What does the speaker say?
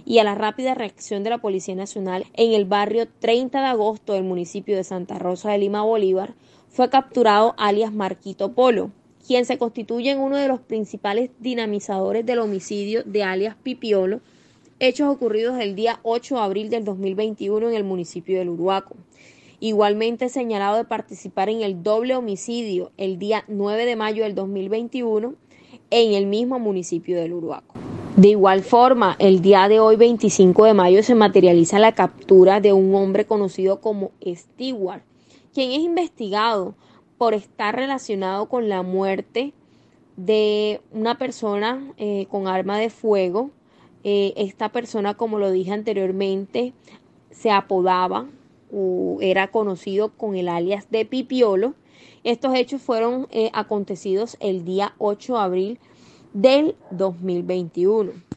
y a la rápida reacción de la Policía Nacional en el barrio 30 de agosto del municipio de Santa Rosa de Lima, Bolívar, fue capturado alias Marquito Polo, quien se constituye en uno de los principales dinamizadores del homicidio de alias Pipiolo, hechos ocurridos el día 8 de abril del 2021 en el municipio del Uruaco. Igualmente señalado de participar en el doble homicidio el día 9 de mayo del 2021 en el mismo municipio del Uruaco. De igual forma, el día de hoy, 25 de mayo, se materializa la captura de un hombre conocido como Stewart, quien es investigado por estar relacionado con la muerte de una persona con arma de fuego. Esta persona, como lo dije anteriormente, se apodaba o era conocido con el alias de Pipiolo. Estos hechos fueron acontecidos el día 8 de abril del 2021.